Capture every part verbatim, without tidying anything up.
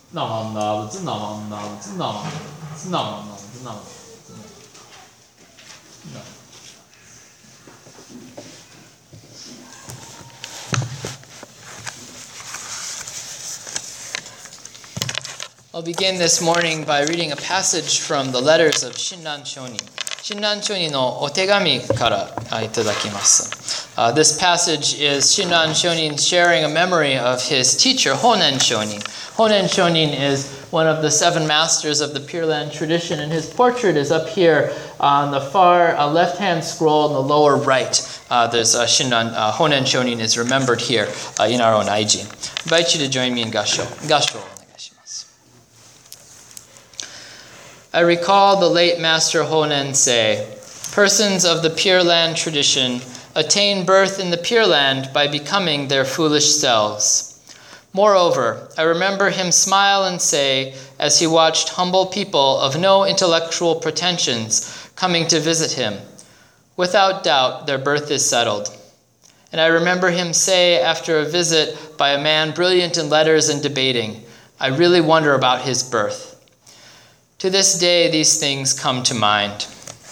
那么那不知那么那不知那么知那么那不知那么。I'll begin this morning by reading a passage from the letters of Shinran Shonin. Shinran Shonin no otegami kara itadakimasu. Uh, this passage is Shinran Shonin sharing a memory of his teacher, Honen Shonin. Honen Shonin is one of the seven masters of the Pure Land tradition, and his portrait is up here on the far uh, left-hand scroll in the lower right. Uh, there's uh, Shinran, uh, Honen Shonin is remembered here uh, in our own Aijin. I invite you to join me in Gasho. Gasho. I recall the late Master Honen say, persons of the Pure Land tradition attain birth in the Pure Land by becoming their foolish selves. Moreover, I remember him smile and say, as he watched humble people of no intellectual pretensions coming to visit him, without doubt their birth is settled. And I remember him say after a visit by a man brilliant in letters and debating, I really wonder about his birth. To this day, these things come to mind.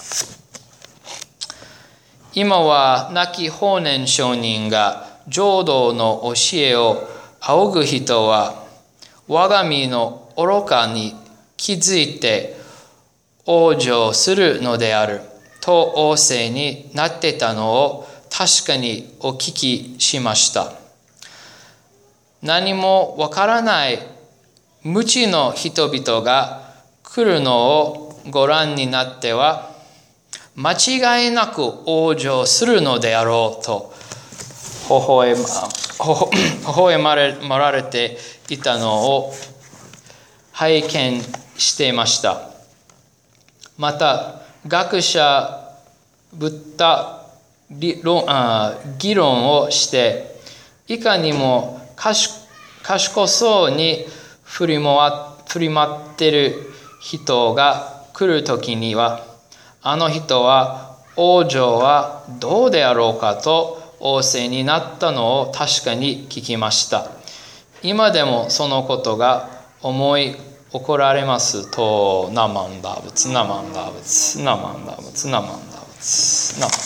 今は亡き法然上人が浄土の教えを仰ぐ人は、我が身の愚かに気づいて往生するのであると仰せになってたのを確かにお聞きしました。何もわからない無知の人々が来るのをご覧になっては間違いなく往生するのであろうと微笑ま、微笑まれ、まられていたのを拝見していました。また学者ぶった議論、議論をしていかにも賢そうに振り回っている人が来るときには、あの人は往生はどうであろうかと仰せになったのを確かに聞きました。今でもそのことが思い起こられますと、ナマンダーブツ、ナマンダーブツ、ナマンダーブツ、ナマンダーブツ、ナマンダーブ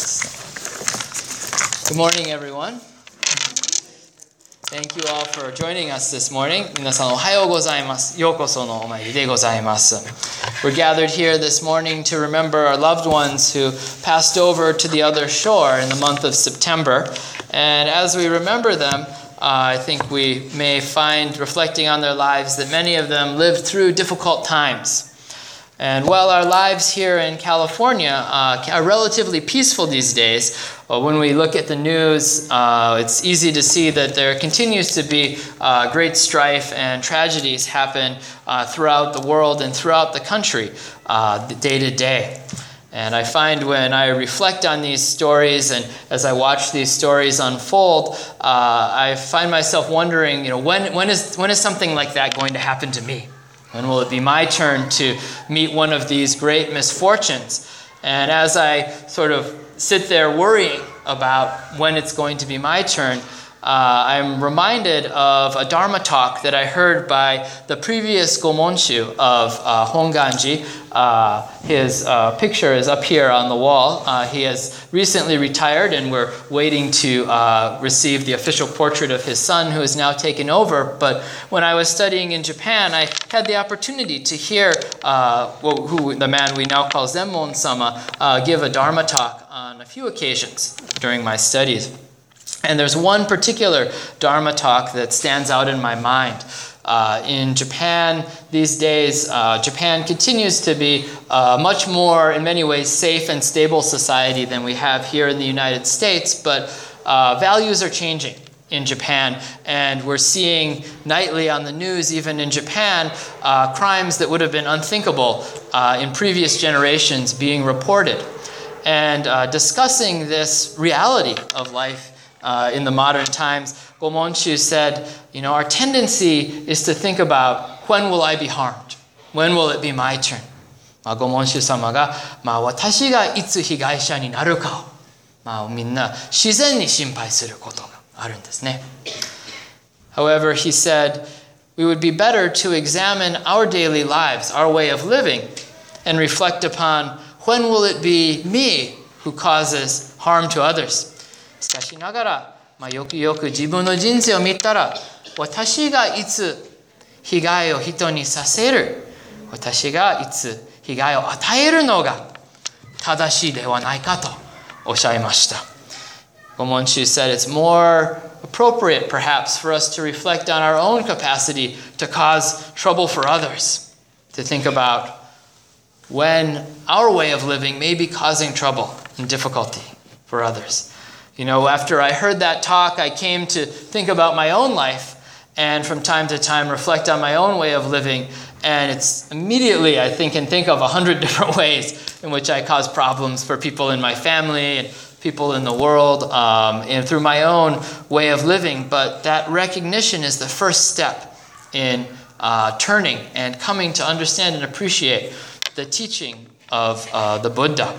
ツ。Good morning, everyone. Thank you all for joining us this morning. 皆さんおはようございます。ようこそのお参りでございます。We're gathered here this morning to remember our loved ones who passed over to the other shore in the month of September. And as we remember them, uh, I think we may find, reflecting on their lives, that many of them lived through difficult times. And while our lives here in California uh, are relatively peaceful these days, well, when we look at the news, uh, it's easy to see that there continues to be uh, great strife and tragedies happen uh, throughout the world and throughout the country, uh, day to day. And I find when I reflect on these stories and as I watch these stories unfold, uh, I find myself wondering, you know, when, when is when is something like that going to happen to me? When will it be my turn to meet one of these great misfortunes? And as I sort of sit there worrying about when it's going to be my turn, uh, I'm reminded of a Dharma talk that I heard by the previous Gomonshu of uh, Honganji. Uh, his uh, picture is up here on the wall. Uh, he has recently retired, and we're waiting to uh, receive the official portrait of his son, who has now taken over. But when I was studying in Japan, I had the opportunity to hear uh, who the man we now call Zenmon-sama uh, give a Dharma talk on a few occasions during my studies. And there's one particular Dharma talk that stands out in my mind. Uh, in Japan these days, uh, Japan continues to be uh, much more, in many ways, safe and stable society than we have here in the United States, but uh, values are changing in Japan, and we're seeing nightly on the news, even in Japan, uh, crimes that would have been unthinkable uh, in previous generations being reported. And uh, discussing this reality of life Uh, in the modern times, Gomonshu said, you know, our tendency is to think about, when will I be harmed? When will it be my turn? まあ、Gomonshu様が、まあ、私がいつ被害者になるかを、まあ、みんな自然に心配することがあるんですね。However, he said, we would be better to examine our daily lives, our way of living, and reflect upon when will it be me who causes harm to others. しかしながら、まあ、よくよく自分の人生を見たら、私がいつ被害を人にさせる、私がいつ被害を与えるのが正しいではないかとおっしゃいました。Gomonchu said it's more appropriate perhaps for us to reflect on our own capacity to cause trouble for others, to think about when our way of living may be causing trouble and difficulty for others. You know, after I heard that talk, I came to think about my own life and from time to time reflect on my own way of living. And it's immediately I think and think of a hundred different ways in which I cause problems for people in my family and people in the world, um, and through my own way of living. But that recognition is the first step in uh, turning and coming to understand and appreciate the teaching of uh, the Buddha.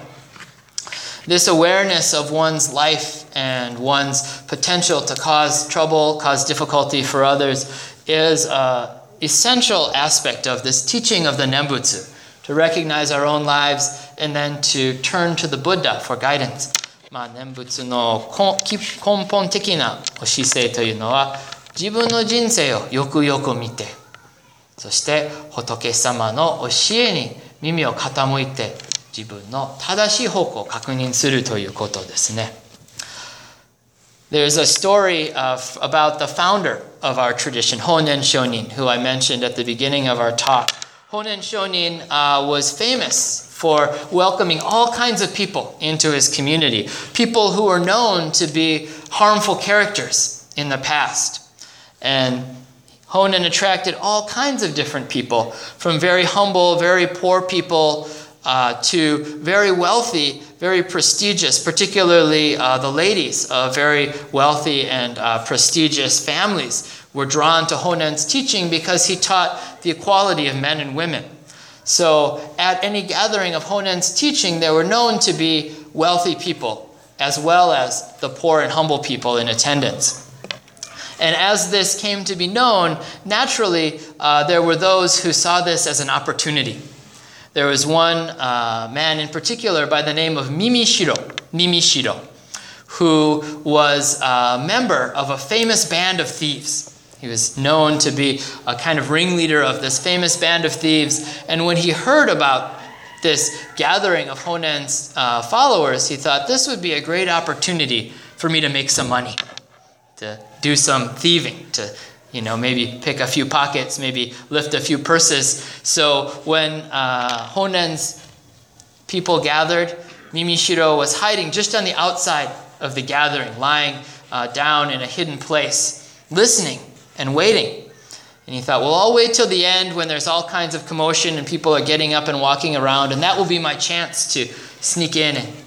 This awareness of one's life and one's potential to cause trouble, cause difficulty for others is an essential aspect of this teaching of the Nembutsu, to recognize our own lives and then to turn to the Buddha for guidance. まあ、念仏の根本的な姿勢というのは、自分の人生をよくよく見て、そして仏様の教えに耳を傾いて、自分の正しい方向を確認するということですね。There's a story of, about the founder of our tradition, Honen Shonin, who I mentioned at the beginning of our talk. Honen Shonin uh, was famous for welcoming all kinds of people into his community, people who were known to be harmful characters in the past. And Honen attracted all kinds of different people, from very humble, very poor people uh, to very wealthy, very prestigious, particularly uh, the ladies of very wealthy and uh, prestigious families were drawn to Honen's teaching because he taught the equality of men and women. So at any gathering of Honen's teaching, there were known to be wealthy people as well as the poor and humble people in attendance. And as this came to be known, naturally, uh, there were those who saw this as an opportunity. There was one uh, man in particular by the name of Mimishiro, Mimishiro, who was a member of a famous band of thieves. He was known to be a kind of ringleader of this famous band of thieves. And when he heard about this gathering of Honen's uh, followers, he thought this would be a great opportunity for me to make some money, to do some thieving, to, you know, maybe pick a few pockets, maybe lift a few purses. So when uh, Honen's people gathered, Mimishiro was hiding just on the outside of the gathering, lying uh, down in a hidden place, listening and waiting. And he thought, well, I'll wait till the end when there's all kinds of commotion and people are getting up and walking around, and that will be my chance to sneak in and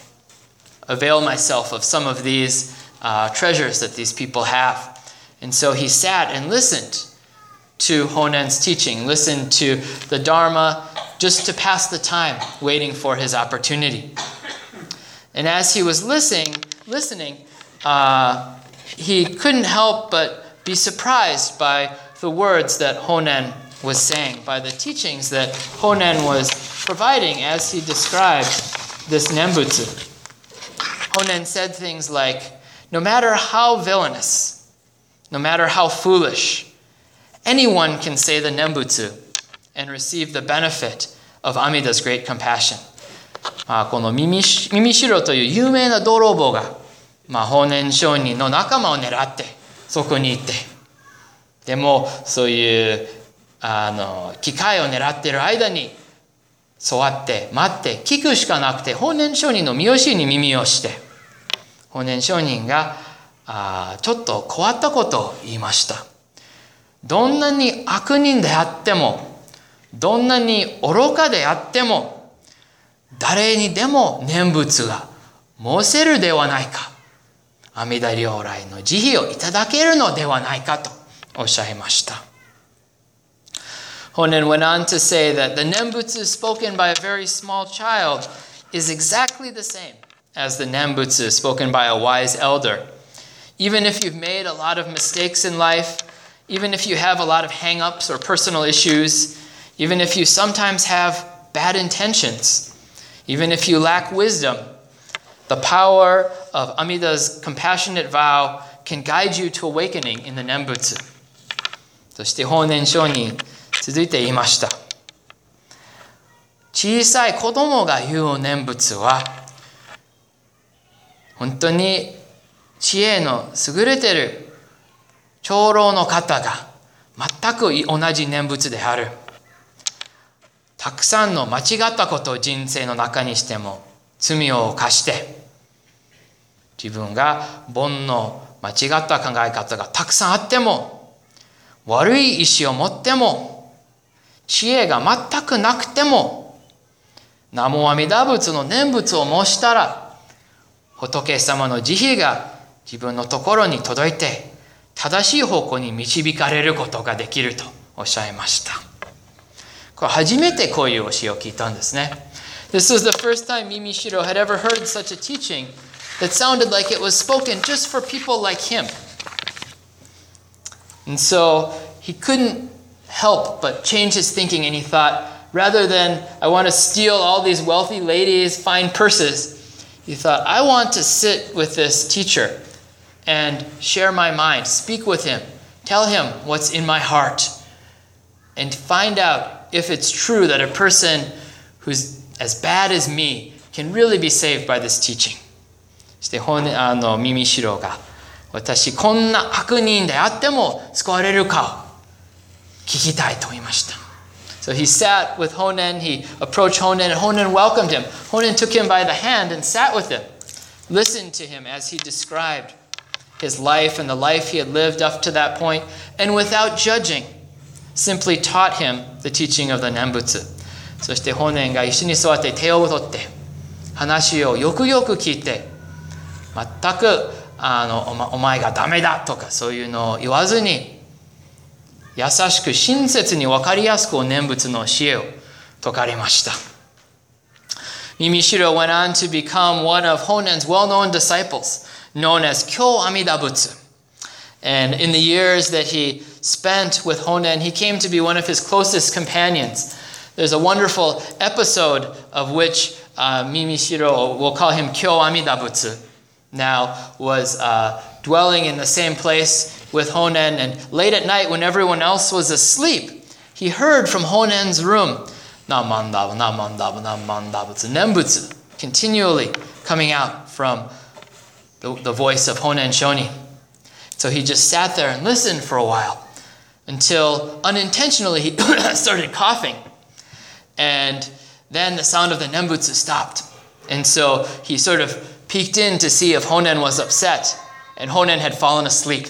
avail myself of some of these uh, treasures that these people have. And so he sat and listened to Honen's teaching, listened to the Dharma, just to pass the time, waiting for his opportunity. And as he was listening, listening, uh, he couldn't help but be surprised by the words that Honen was saying, by the teachings that Honen was providing as he described this Nembutsu. Honen said things like, no matter how villainous, no matter how foolish, anyone can say the Nembutsu and receive the benefit of Amida's great compassion. まあ、この耳代という有名な泥棒が、まあ、法然上人の仲間を狙ってそこに行って、でもそういうあの機会を狙っている間に座って待って聞くしかなくて、法然上人の見教えに耳をして、法然上人があちょっと変わったことを言いました。どんなに悪人であっても、どんなに愚かであっても、誰にでも念仏が申せるではないか。阿弥陀如来の慈悲をいただけるのではないかとおっしゃいました。Honen went on to say that the Nembutsu spoken by a very small child is exactly the same as the Nembutsu spoken by a wise elder. Even if you've made a lot of mistakes in life, even if you have a lot of hang-ups or personal issues, even if you sometimes have bad intentions, even if you lack wisdom, the power of Amida's compassionate vow can guide you to awakening in the Nembutsu. そして法然上に続いて言いました。小さい子供が言う念仏は、本当に知恵の優れている長老の方が全く同じ念仏である。たくさんの間違ったことを人生の中にしても罪を犯して、自分が煩悩、間違った考え方がたくさんあっても、悪い意志を持っても、知恵が全くなくても、南無阿弥陀仏の念仏を申したら、仏様の慈悲が自分のところに届いて、正しい方向に導かれることができるとおっしゃいました。これ初めてこういう教えを聞いたんですね。This was the first time Mimi Shiro had ever heard such a teaching that sounded like it was spoken just for people like him. And so he couldn't help but change his thinking, and he thought, rather than I want to steal all these wealthy ladies' fine purses, he thought, I want to sit with this teacher and share my mind, speak with him, tell him what's in my heart, and find out if it's true that a person who's as bad as me can really be saved by this teaching. そしてあの耳代が私こんな悪人であっても救われるかを聞きたいと言いました。So he sat with Honen, he approached Honen, and Honen welcomed him. Honen took him by the hand and sat with him, listened to him as he described his life and the life he had lived up to that point, and without judging, simply taught him the teaching of the Nembutsu. そしてHonenが一緒に座って手を取って話をよくよく聞いて、全くあの お, ま、お前がダメだとかそういうのを言わずに、優しく親切に分かりやすく念仏の教えを説かれました。Mimi Shiro went on to become one of Honen's well-known disciples, known as Kyo Amida Butsu. And in the years that he spent with Honen, he came to be one of his closest companions. There's a wonderful episode of which uh, Mimi Shiro, we'll call him Kyo Amida Butsu, now was uh, dwelling in the same place with Honen, and late at night when everyone else was asleep, he heard from Honen's room, Namandabu, Namandabu, Namandabu, Nembutsu, continually coming out from the, the voice of Honen Shoni. So he just sat there and listened for a while until unintentionally he started coughing. And then the sound of the Nembutsu stopped. And so he sort of peeked in to see if Honen was upset, and Honen had fallen asleep.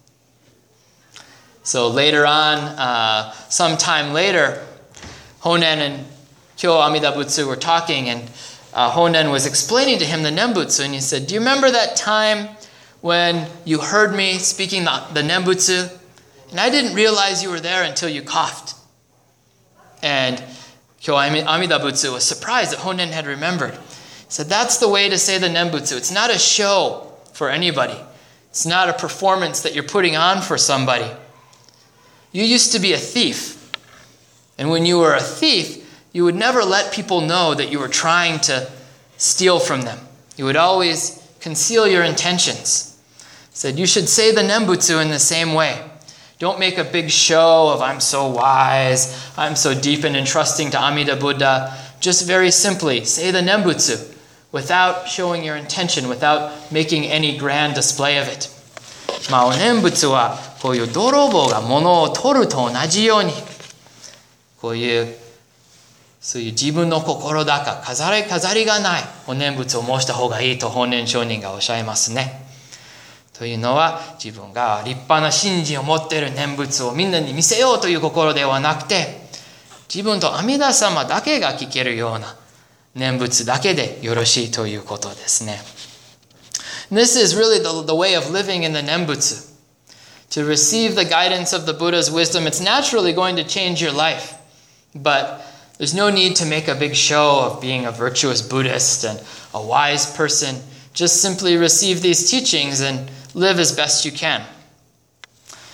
So later on, uh, sometime later, Honen and Kyo Amida Butsu were talking, and uh, Honen was explaining to him the Nembutsu, and he said, do you remember that time when you heard me speaking the, the Nembutsu? And I didn't realize you were there until you coughed. And Kyo Amida Butsu was surprised that Honen had remembered. He said, that's the way to say the Nembutsu. It's not a show for anybody. It's not a performance that you're putting on for somebody. You used to be a thief. And when you were a thief, you would never let people know that you were trying to steal from them. You would always conceal your intentions. He said, you should say the Nembutsu in the same way. Don't make a big show of I'm so wise, I'm so deep and entrusting to Amida Buddha. Just very simply, say the Nembutsu without showing your intention, without making any grand display of it. まあ、お念仏はこういう泥棒が物を取ると同じように、こういうそういう自分の心高、飾り飾りがないお念仏を申した方がいいと本念上人がおっしゃいますね。というのは自分が立派な信心を持っている念仏をみんなに見せようという心ではなくて、自分と阿弥陀様だけが聞けるような念仏だけでよろしいということですね。This is really the, the way of living in the Nembutsu. To receive the guidance of the Buddha's wisdom, it's naturally going to change your life. But there's no need to make a big show of being a virtuous Buddhist and a wise person. Just simply receive these teachings and live as best you can.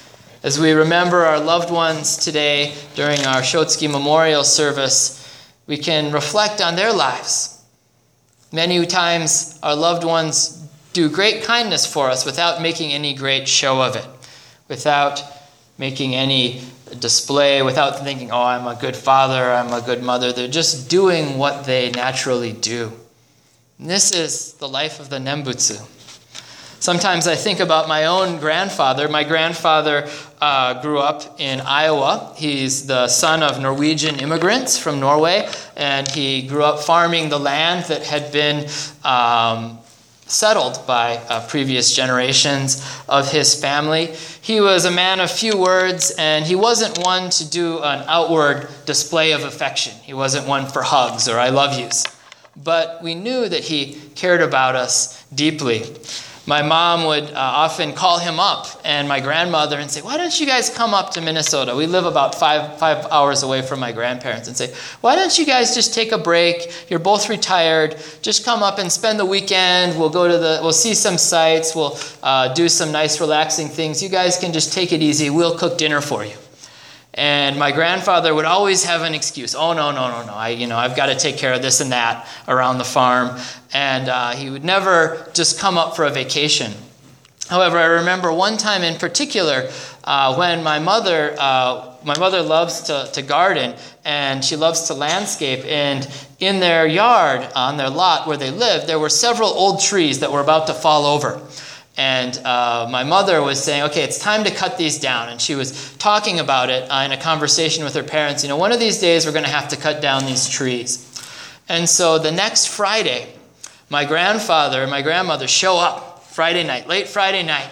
As we remember our loved ones today during our Shotsuki Memorial Service, we can reflect on their lives. Many times our loved ones do great kindness for us without making any great show of it, without making any display, without thinking, oh, I'm a good father, I'm a good mother. They're just doing what they naturally do. And this is the life of the Nembutsu. Sometimes I think about my own grandfather. My grandfather uh, grew up in Iowa. He's the son of Norwegian immigrants from Norway, and he grew up farming the land that had been um, settled by uh, previous generations of his family. He was a man of few words, and he wasn't one to do an outward display of affection. He wasn't one for hugs or I love yous. But we knew that he cared about us deeply. My mom would uh, often call him up and my grandmother and say, why don't you guys come up to Minnesota? We live about five, five hours away from my grandparents, and say, why don't you guys just take a break? You're both retired. Just come up and spend the weekend. We'll go to the, we'll see some sights. We'll uh, do some nice relaxing things. You guys can just take it easy. We'll cook dinner for you. And my grandfather would always have an excuse. Oh, no, no, no, no. I, you know, I've got to take care of this and that around the farm. And uh, he would never just come up for a vacation. However, I remember one time in particular uh, when my mother, uh, my mother loves to, to garden and she loves to landscape. And in their yard, on their lot where they lived, there were several old trees that were about to fall over. And uh, my mother was saying, okay, it's time to cut these down. And she was talking about it uh, in a conversation with her parents. You know, one of these days we're going to have to cut down these trees. And so the next Friday, my grandfather and my grandmother show up Friday night, late Friday night.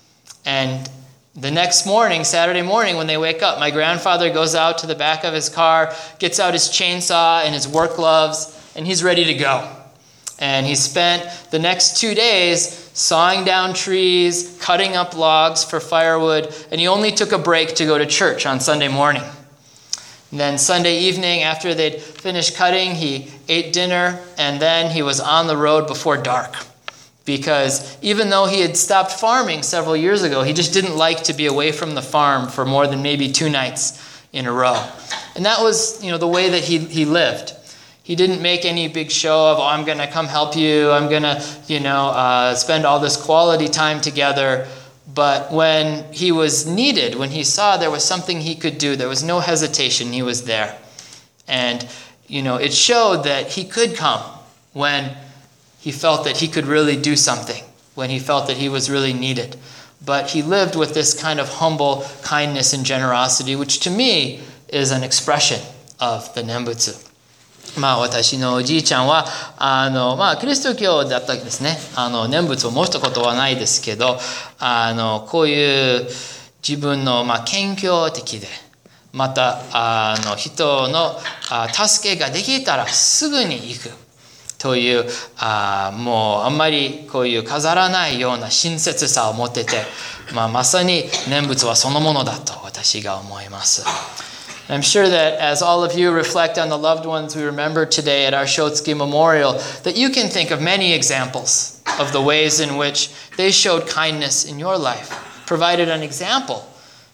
And the next morning, Saturday morning, when they wake up, my grandfather goes out to the back of his car, gets out his chainsaw and his work gloves, and he's ready to go. And he spent the next two days sawing down trees, cutting up logs for firewood, and he only took a break to go to church on Sunday morning. And then Sunday evening, after they'd finished cutting, he ate dinner, and then he was on the road before dark. Because even though he had stopped farming several years ago, he just didn't like to be away from the farm for more than maybe two nights in a row. And that was, you know, the way that he, he lived. He didn't make any big show of, oh, I'm going to come help you. I'm going to, you know, uh, spend all this quality time together. But when he was needed, when he saw there was something he could do, there was no hesitation. He was there. And, you know, it showed that he could come when he felt that he could really do something, when he felt that he was really needed. But he lived with this kind of humble kindness and generosity, which to me is an expression of the Nembutsu. まあ私のおじいちゃんはあのまあキリスト教だったんですね。あの念仏を申したことはないですけど、あのこういう自分のまあ謙虚的で、またあの人の助けができたらすぐに行くというあもうあんまりこういう飾らないような親切さを持ってて、まあまさに念仏はそのものだと私が思います。I'm sure that as all of you reflect on the loved ones we remember today at our Shotsuki Memorial, that you can think of many examples of the ways in which they showed kindness in your life, provided an example,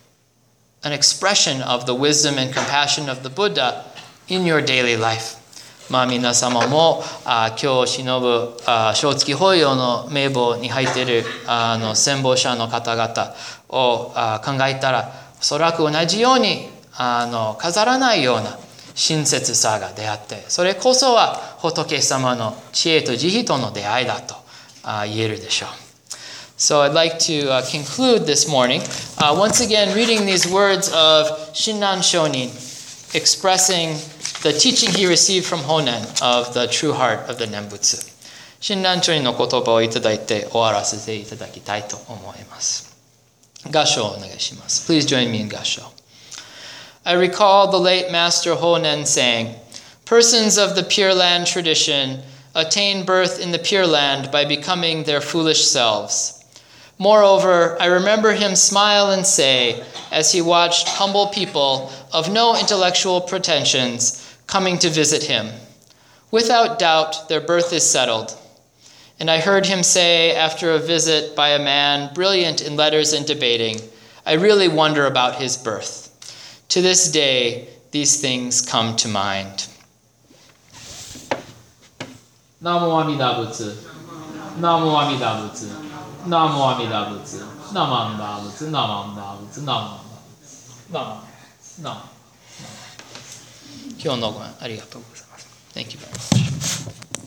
an expression of the wisdom and compassion of the Buddha in your daily life. まあ皆様もあ今日忍ぶあ正月法要の名簿に入っているあの先導者の方々をあ考えたら、おそらく同じようにあの飾らないような親切さが出会って、それこそは仏様の知恵と慈悲との出会いだと言えるでしょう。So I'd like to uh, conclude this morning uh, once again reading these words of Shinran Shonin, expressing the teaching he received from Honen of the true heart of the Nembutsu. Shinran Shonin の言葉をいただいて終わらせていただきたいと思います。合唱をお願いします。Please join me in 合唱。I recall the late Master Honen saying, persons of the Pure Land tradition attain birth in the Pure Land by becoming their foolish selves. Moreover, I remember him smile and say, as he watched humble people of no intellectual pretensions coming to visit him, without doubt their birth is settled. And I heard him say after a visit by a man brilliant in letters and debating, I really wonder about his birth. To this day, these things come to mind. 南無阿弥陀仏。南無阿弥陀仏。南無阿弥陀仏。南無阿弥陀仏。南無阿弥陀仏。南無阿弥陀仏。南無阿弥陀仏。 今日のご覧ありがとうございます。Thank you very much.